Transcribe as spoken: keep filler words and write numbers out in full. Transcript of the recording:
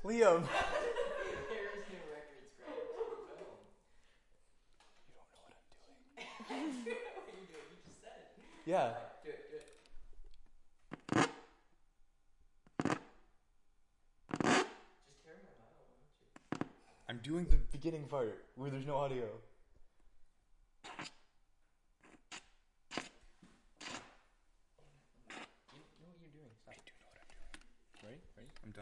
Liam. Harris New Records credits for the film. You don't know what I'm doing. I do know what you're doing. You just said it. Yeah. Alright, do it, do it. Just carry my vinyl, why don't you? I'm doing the beginning part where there's no audio.